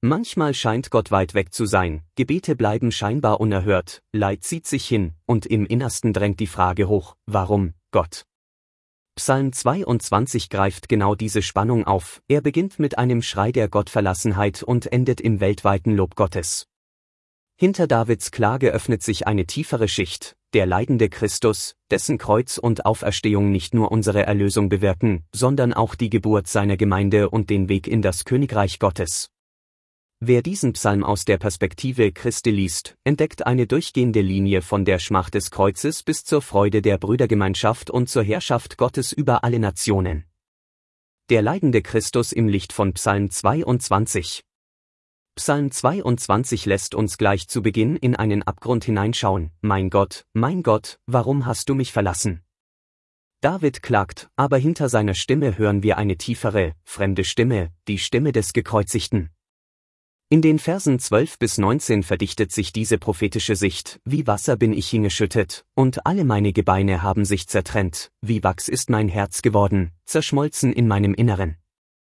Manchmal scheint Gott weit weg zu sein, Gebete bleiben scheinbar unerhört, Leid zieht sich hin, und im Innersten drängt die Frage hoch, warum, Gott? Psalm 22 greift genau diese Spannung auf, er beginnt mit einem Schrei der Gottverlassenheit und endet im weltweiten Lob Gottes. Hinter Davids Klage öffnet sich eine tiefere Schicht, der leidende Christus, dessen Kreuz und Auferstehung nicht nur unsere Erlösung bewirken, sondern auch die Geburt seiner Gemeinde und den Weg in das Königreich Gottes. Wer diesen Psalm aus der Perspektive Christi liest, entdeckt eine durchgehende Linie von der Schmach des Kreuzes bis zur Freude der Brüdergemeinschaft und zur Herrschaft Gottes über alle Nationen. Der leidende Christus im Licht von Psalm 22. Psalm 22 lässt uns gleich zu Beginn in einen Abgrund hineinschauen. Mein Gott, warum hast du mich verlassen? David klagt, aber hinter seiner Stimme hören wir eine tiefere, fremde Stimme, die Stimme des Gekreuzigten. In den Versen 12 bis 19 verdichtet sich diese prophetische Sicht, wie Wasser bin ich hingeschüttet, und alle meine Gebeine haben sich zertrennt, wie Wachs ist mein Herz geworden, zerschmolzen in meinem Inneren.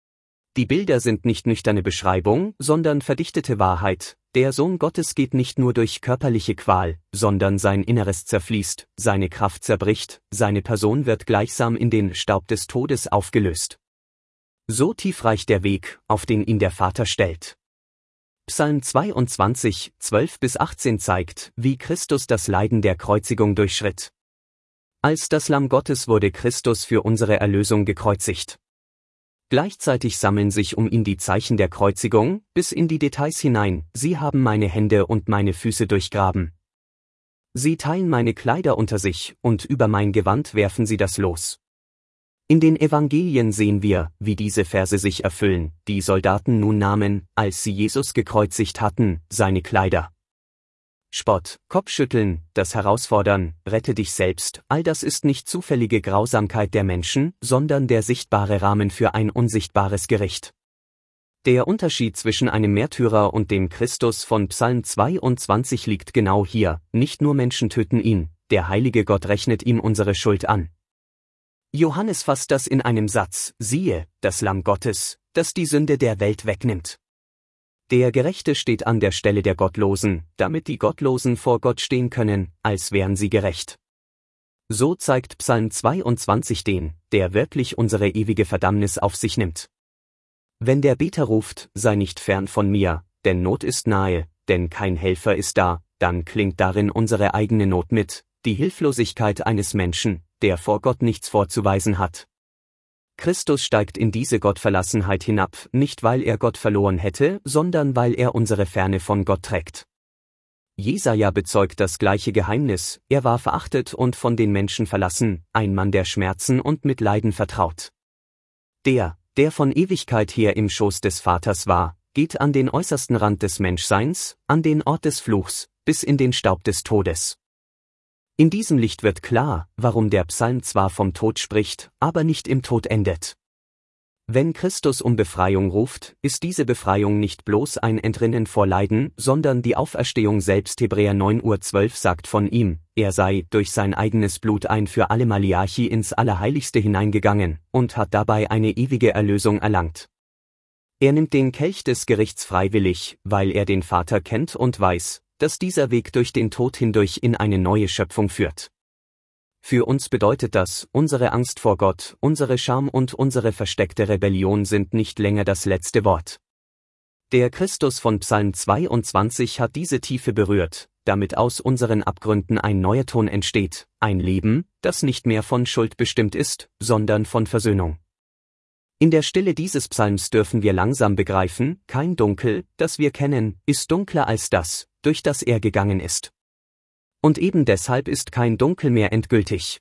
Die Bilder sind nicht nüchterne Beschreibung, sondern verdichtete Wahrheit, der Sohn Gottes geht nicht nur durch körperliche Qual, sondern sein Inneres zerfließt, seine Kraft zerbricht, seine Person wird gleichsam in den Staub des Todes aufgelöst. So tief reicht der Weg, auf den ihn der Vater stellt. Psalm 22, 12 bis 18 zeigt, wie Christus das Leiden der Kreuzigung durchschritt. Als das Lamm Gottes wurde Christus für unsere Erlösung gekreuzigt. Gleichzeitig sammeln sich um ihn die Zeichen der Kreuzigung, bis in die Details hinein, sie haben meine Hände und meine Füße durchgraben. Sie teilen meine Kleider unter sich, und über mein Gewand werfen sie das Los. In den Evangelien sehen wir, wie diese Verse sich erfüllen, die Soldaten nun nahmen, als sie Jesus gekreuzigt hatten, seine Kleider. Spott, Kopfschütteln, das Herausfordern, rette dich selbst, all das ist nicht zufällige Grausamkeit der Menschen, sondern der sichtbare Rahmen für ein unsichtbares Gericht. Der Unterschied zwischen einem Märtyrer und dem Christus von Psalm 22 liegt genau hier, nicht nur Menschen töten ihn, der heilige Gott rechnet ihm unsere Schuld an. Johannes fasst das in einem Satz, siehe, das Lamm Gottes, das die Sünde der Welt wegnimmt. Der Gerechte steht an der Stelle der Gottlosen, damit die Gottlosen vor Gott stehen können, als wären sie gerecht. So zeigt Psalm 22 den, der wirklich unsere ewige Verdammnis auf sich nimmt. Wenn der Beter ruft, sei nicht fern von mir, denn Not ist nahe, denn kein Helfer ist da, dann klingt darin unsere eigene Not mit, die Hilflosigkeit eines Menschen, der vor Gott nichts vorzuweisen hat. Christus steigt in diese Gottverlassenheit hinab, nicht weil er Gott verloren hätte, sondern weil er unsere Ferne von Gott trägt. Jesaja bezeugt das gleiche Geheimnis, er war verachtet und von den Menschen verlassen, ein Mann der Schmerzen und mit Leiden vertraut. Der von Ewigkeit her im Schoß des Vaters war, geht an den äußersten Rand des Menschseins, an den Ort des Fluchs, bis in den Staub des Todes. In diesem Licht wird klar, warum der Psalm zwar vom Tod spricht, aber nicht im Tod endet. Wenn Christus um Befreiung ruft, ist diese Befreiung nicht bloß ein Entrinnen vor Leiden, sondern die Auferstehung selbst. Hebräer 9:12 sagt von ihm, er sei durch sein eigenes Blut ein für alle Maliachi ins Allerheiligste hineingegangen und hat dabei eine ewige Erlösung erlangt. Er nimmt den Kelch des Gerichts freiwillig, weil er den Vater kennt und weiß, dass dieser Weg durch den Tod hindurch in eine neue Schöpfung führt. Für uns bedeutet das, unsere Angst vor Gott, unsere Scham und unsere versteckte Rebellion sind nicht länger das letzte Wort. Der Christus von Psalm 22 hat diese Tiefe berührt, damit aus unseren Abgründen ein neuer Ton entsteht, ein Leben, das nicht mehr von Schuld bestimmt ist, sondern von Versöhnung. In der Stille dieses Psalms dürfen wir langsam begreifen, kein Dunkel, das wir kennen, ist dunkler als das, durch das er gegangen ist. Und eben deshalb ist kein Dunkel mehr endgültig.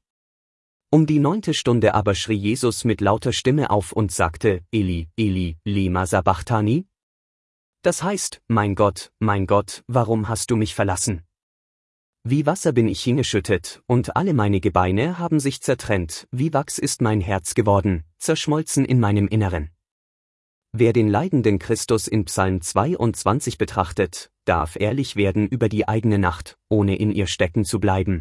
Um die 9. Stunde aber schrie Jesus mit lauter Stimme auf und sagte, Eli, Eli, lema sabachthani? Das heißt, mein Gott, warum hast du mich verlassen? Wie Wasser bin ich hingeschüttet, und alle meine Gebeine haben sich zertrennt, wie Wachs ist mein Herz geworden, zerschmolzen in meinem Inneren. Wer den leidenden Christus in Psalm 22 betrachtet, darf ehrlich werden über die eigene Nacht, ohne in ihr stecken zu bleiben.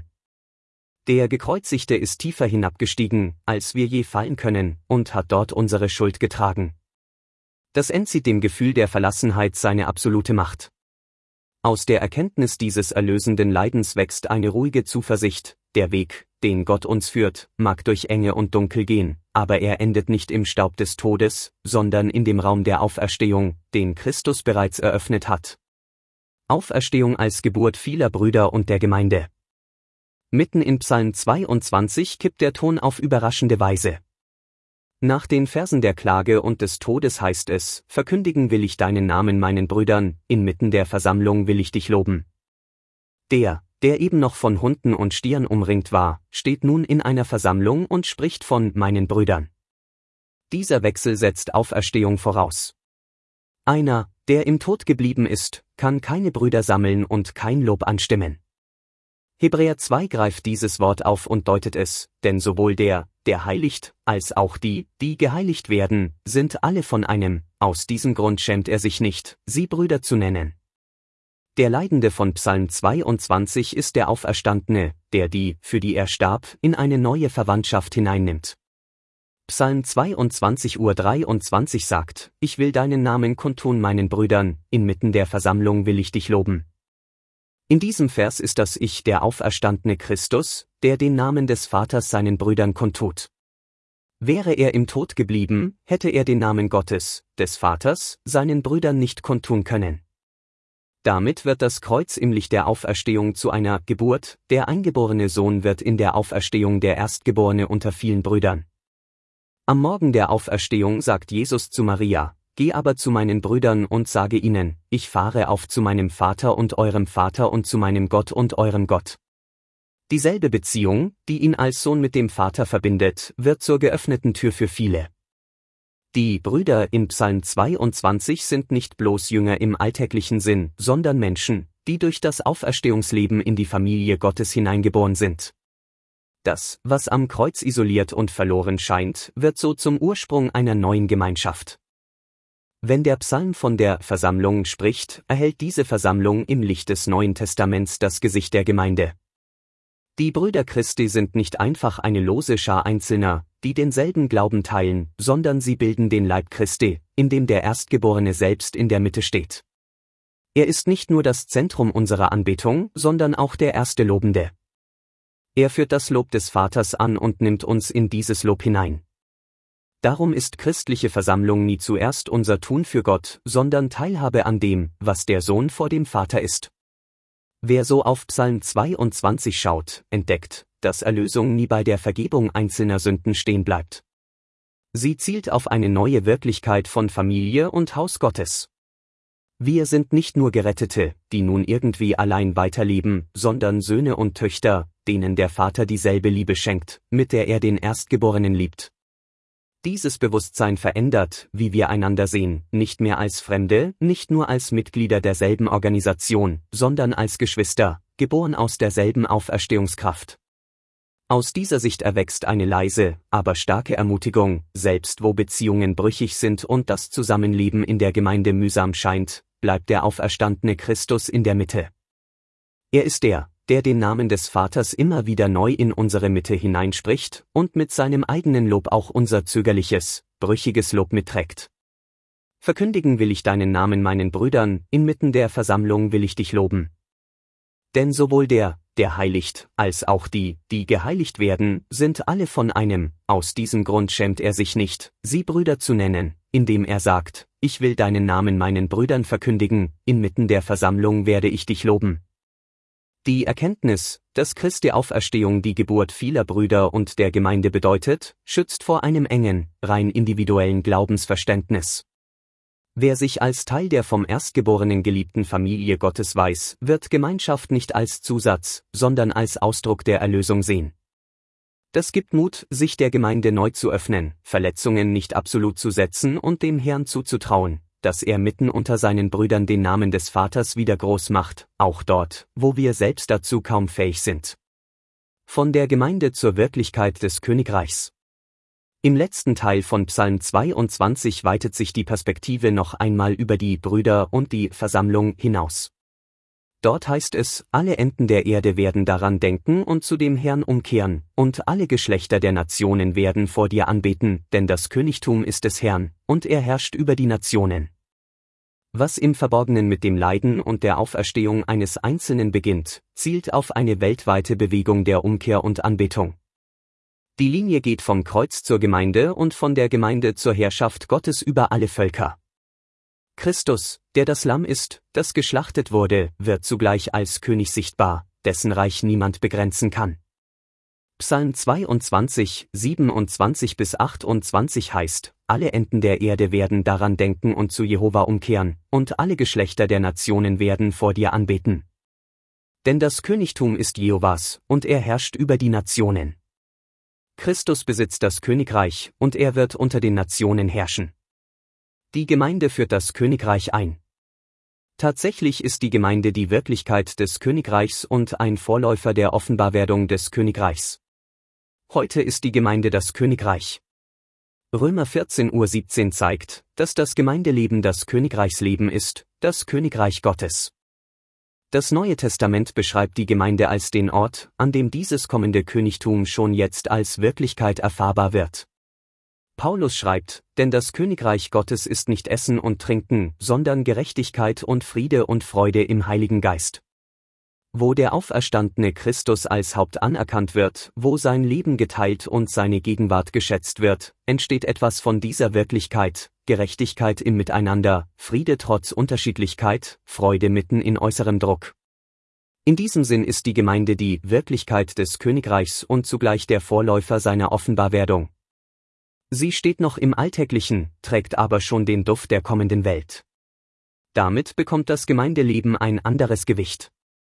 Der Gekreuzigte ist tiefer hinabgestiegen, als wir je fallen können, und hat dort unsere Schuld getragen. Das entzieht dem Gefühl der Verlassenheit seine absolute Macht. Aus der Erkenntnis dieses erlösenden Leidens wächst eine ruhige Zuversicht: Der Weg, den Gott uns führt, mag durch Enge und Dunkel gehen, aber er endet nicht im Staub des Todes, sondern in dem Raum der Auferstehung, den Christus bereits eröffnet hat. Auferstehung als Geburt vieler Brüder und der Gemeinde. Mitten in Psalm 22 kippt der Ton auf überraschende Weise. Nach den Versen der Klage und des Todes heißt es: Verkündigen will ich deinen Namen meinen Brüdern, inmitten der Versammlung will ich dich loben. Der eben noch von Hunden und Stieren umringt war, steht nun in einer Versammlung und spricht von meinen Brüdern. Dieser Wechsel setzt Auferstehung voraus. Einer, der im Tod geblieben ist, kann keine Brüder sammeln und kein Lob anstimmen. Hebräer 2 greift dieses Wort auf und deutet es: Denn sowohl der heiligt, als auch die geheiligt werden, sind alle von einem. Aus diesem Grund schämt er sich nicht, sie Brüder zu nennen. Der Leidende von Psalm 22 ist der Auferstandene, der die, für die er starb, in eine neue Verwandtschaft hineinnimmt. Psalm 22:23 sagt: Ich will deinen Namen kundtun meinen Brüdern, inmitten der Versammlung will ich dich loben. In diesem Vers ist das Ich der auferstandene Christus, der den Namen des Vaters seinen Brüdern kundtut. Wäre er im Tod geblieben, hätte er den Namen Gottes, des Vaters, seinen Brüdern nicht kundtun können. Damit wird das Kreuz im Licht der Auferstehung zu einer Geburt: Der eingeborene Sohn wird in der Auferstehung der Erstgeborene unter vielen Brüdern. Am Morgen der Auferstehung sagt Jesus zu Maria: Geh aber zu meinen Brüdern und sage ihnen, ich fahre auf zu meinem Vater und eurem Vater und zu meinem Gott und eurem Gott. Dieselbe Beziehung, die ihn als Sohn mit dem Vater verbindet, wird zur geöffneten Tür für viele. Die Brüder in Psalm 22 sind nicht bloß Jünger im alltäglichen Sinn, sondern Menschen, die durch das Auferstehungsleben in die Familie Gottes hineingeboren sind. Das, was am Kreuz isoliert und verloren scheint, wird so zum Ursprung einer neuen Gemeinschaft. Wenn der Psalm von der Versammlung spricht, erhält diese Versammlung im Licht des Neuen Testaments das Gesicht der Gemeinde. Die Brüder Christi sind nicht einfach eine lose Schar Einzelner, die denselben Glauben teilen, sondern sie bilden den Leib Christi, in dem der Erstgeborene selbst in der Mitte steht. Er ist nicht nur das Zentrum unserer Anbetung, sondern auch der erste Lobende. Er führt das Lob des Vaters an und nimmt uns in dieses Lob hinein. Darum ist christliche Versammlung nie zuerst unser Tun für Gott, sondern Teilhabe an dem, was der Sohn vor dem Vater ist. Wer so auf Psalm 22 schaut, entdeckt, dass Erlösung nie bei der Vergebung einzelner Sünden stehen bleibt. Sie zielt auf eine neue Wirklichkeit von Familie und Haus Gottes. Wir sind nicht nur Gerettete, die nun irgendwie allein weiterleben, sondern Söhne und Töchter, denen der Vater dieselbe Liebe schenkt, mit der er den Erstgeborenen liebt. Dieses Bewusstsein verändert, wie wir einander sehen, nicht mehr als Fremde, nicht nur als Mitglieder derselben Organisation, sondern als Geschwister, geboren aus derselben Auferstehungskraft. Aus dieser Sicht erwächst eine leise, aber starke Ermutigung: Selbst wo Beziehungen brüchig sind und das Zusammenleben in der Gemeinde mühsam scheint, bleibt der auferstandene Christus in der Mitte. Er ist der den Namen des Vaters immer wieder neu in unsere Mitte hineinspricht und mit seinem eigenen Lob auch unser zögerliches, brüchiges Lob mitträgt. Verkündigen will ich deinen Namen meinen Brüdern, inmitten der Versammlung will ich dich loben. Denn sowohl der heiligt, als auch die geheiligt werden, sind alle von einem. Aus diesem Grund schämt er sich nicht, sie Brüder zu nennen, indem er sagt: Ich will deinen Namen meinen Brüdern verkündigen, inmitten der Versammlung werde ich dich loben. Die Erkenntnis, dass Christi Auferstehung die Geburt vieler Brüder und der Gemeinde bedeutet, schützt vor einem engen, rein individuellen Glaubensverständnis. Wer sich als Teil der vom Erstgeborenen geliebten Familie Gottes weiß, wird Gemeinschaft nicht als Zusatz, sondern als Ausdruck der Erlösung sehen. Das gibt Mut, sich der Gemeinde neu zu öffnen, Verletzungen nicht absolut zu setzen und dem Herrn zuzutrauen, dass er mitten unter seinen Brüdern den Namen des Vaters wieder groß macht, auch dort, wo wir selbst dazu kaum fähig sind. Von der Gemeinde zur Wirklichkeit des Königreichs. Im letzten Teil von Psalm 22 weitet sich die Perspektive noch einmal über die Brüder und die Versammlung hinaus. Dort heißt es, alle Enden der Erde werden daran denken und zu dem Herrn umkehren, und alle Geschlechter der Nationen werden vor dir anbeten, denn das Königtum ist des Herrn, und er herrscht über die Nationen. Was im Verborgenen mit dem Leiden und der Auferstehung eines Einzelnen beginnt, zielt auf eine weltweite Bewegung der Umkehr und Anbetung. Die Linie geht vom Kreuz zur Gemeinde und von der Gemeinde zur Herrschaft Gottes über alle Völker. Christus, der das Lamm ist, das geschlachtet wurde, wird zugleich als König sichtbar, dessen Reich niemand begrenzen kann. Psalm 22, 27-28 heißt, alle Enden der Erde werden daran denken und zu Jehova umkehren, und alle Geschlechter der Nationen werden vor dir anbeten. Denn das Königtum ist Jehovas, und er herrscht über die Nationen. Christus besitzt das Königreich, und er wird unter den Nationen herrschen. Die Gemeinde führt das Königreich ein. Tatsächlich ist die Gemeinde die Wirklichkeit des Königreichs und ein Vorläufer der Offenbarwerdung des Königreichs. Heute ist die Gemeinde das Königreich. Römer 14:17 zeigt, dass das Gemeindeleben das Königreichsleben ist, das Königreich Gottes. Das Neue Testament beschreibt die Gemeinde als den Ort, an dem dieses kommende Königtum schon jetzt als Wirklichkeit erfahrbar wird. Paulus schreibt, denn das Königreich Gottes ist nicht Essen und Trinken, sondern Gerechtigkeit und Friede und Freude im Heiligen Geist. Wo der auferstandene Christus als Haupt anerkannt wird, wo sein Leben geteilt und seine Gegenwart geschätzt wird, entsteht etwas von dieser Wirklichkeit, Gerechtigkeit im Miteinander, Friede trotz Unterschiedlichkeit, Freude mitten in äußerem Druck. In diesem Sinn ist die Gemeinde die Wirklichkeit des Königreichs und zugleich der Vorläufer seiner Offenbarwerdung. Sie steht noch im Alltäglichen, trägt aber schon den Duft der kommenden Welt. Damit bekommt das Gemeindeleben ein anderes Gewicht.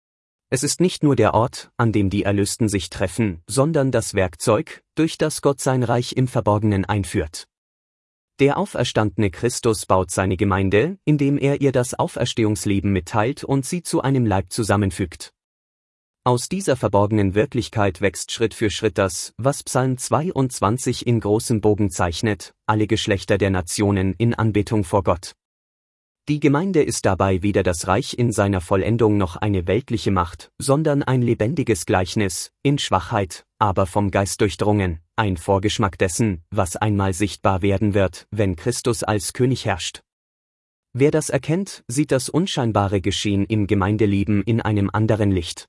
Es ist nicht nur der Ort, an dem die Erlösten sich treffen, sondern das Werkzeug, durch das Gott sein Reich im Verborgenen einführt. Der auferstandene Christus baut seine Gemeinde, indem er ihr das Auferstehungsleben mitteilt und sie zu einem Leib zusammenfügt. Aus dieser verborgenen Wirklichkeit wächst Schritt für Schritt das, was Psalm 22 in großem Bogen zeichnet, alle Geschlechter der Nationen in Anbetung vor Gott. Die Gemeinde ist dabei weder das Reich in seiner Vollendung noch eine weltliche Macht, sondern ein lebendiges Gleichnis, in Schwachheit, aber vom Geist durchdrungen, ein Vorgeschmack dessen, was einmal sichtbar werden wird, wenn Christus als König herrscht. Wer das erkennt, sieht das unscheinbare Geschehen im Gemeindeleben in einem anderen Licht.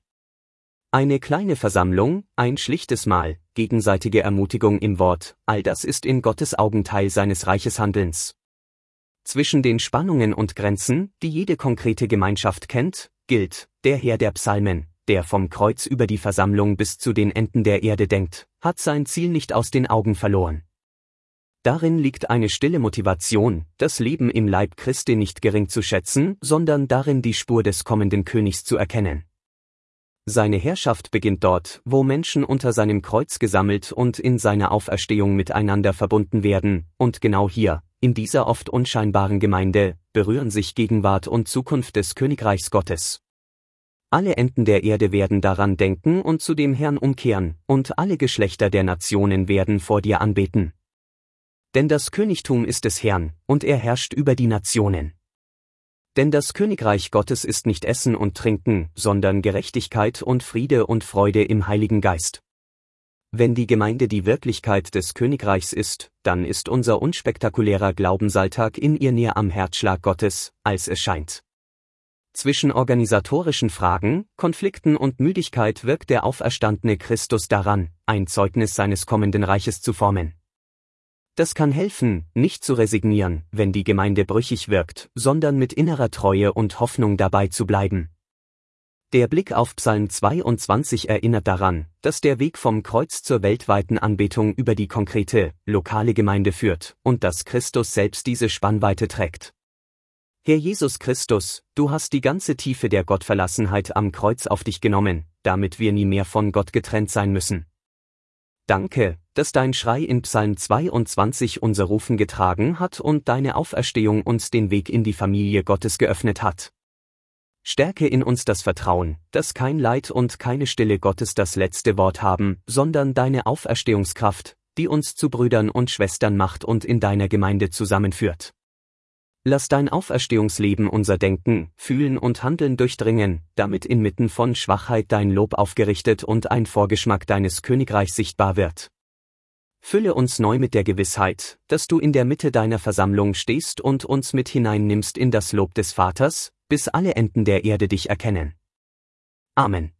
Eine kleine Versammlung, ein schlichtes Mahl, gegenseitige Ermutigung im Wort, all das ist in Gottes Augen Teil seines Reiches Handelns. Zwischen den Spannungen und Grenzen, die jede konkrete Gemeinschaft kennt, gilt, der Herr der Psalmen, der vom Kreuz über die Versammlung bis zu den Enden der Erde denkt, hat sein Ziel nicht aus den Augen verloren. Darin liegt eine stille Motivation, das Leben im Leib Christi nicht gering zu schätzen, sondern darin die Spur des kommenden Königs zu erkennen. Seine Herrschaft beginnt dort, wo Menschen unter seinem Kreuz gesammelt und in seiner Auferstehung miteinander verbunden werden, und genau hier, in dieser oft unscheinbaren Gemeinde, berühren sich Gegenwart und Zukunft des Königreichs Gottes. Alle Enden der Erde werden daran denken und zu dem Herrn umkehren, und alle Geschlechter der Nationen werden vor dir anbeten. Denn das Königtum ist des Herrn, und er herrscht über die Nationen. Denn das Königreich Gottes ist nicht Essen und Trinken, sondern Gerechtigkeit und Friede und Freude im Heiligen Geist. Wenn die Gemeinde die Wirklichkeit des Königreichs ist, dann ist unser unspektakulärer Glaubensalltag in ihr näher am Herzschlag Gottes, als es scheint. Zwischen organisatorischen Fragen, Konflikten und Müdigkeit wirkt der auferstandene Christus daran, ein Zeugnis seines kommenden Reiches zu formen. Das kann helfen, nicht zu resignieren, wenn die Gemeinde brüchig wirkt, sondern mit innerer Treue und Hoffnung dabei zu bleiben. Der Blick auf Psalm 22 erinnert daran, dass der Weg vom Kreuz zur weltweiten Anbetung über die konkrete, lokale Gemeinde führt und dass Christus selbst diese Spannweite trägt. Herr Jesus Christus, du hast die ganze Tiefe der Gottverlassenheit am Kreuz auf dich genommen, damit wir nie mehr von Gott getrennt sein müssen. Danke, dass dein Schrei in Psalm 22 unser Rufen getragen hat und deine Auferstehung uns den Weg in die Familie Gottes geöffnet hat. Stärke in uns das Vertrauen, dass kein Leid und keine Stille Gottes das letzte Wort haben, sondern deine Auferstehungskraft, die uns zu Brüdern und Schwestern macht und in deiner Gemeinde zusammenführt. Lass dein Auferstehungsleben unser Denken, Fühlen und Handeln durchdringen, damit inmitten von Schwachheit dein Lob aufgerichtet und ein Vorgeschmack deines Königreichs sichtbar wird. Fülle uns neu mit der Gewissheit, dass du in der Mitte deiner Versammlung stehst und uns mit hineinnimmst in das Lob des Vaters, bis alle Enden der Erde dich erkennen. Amen.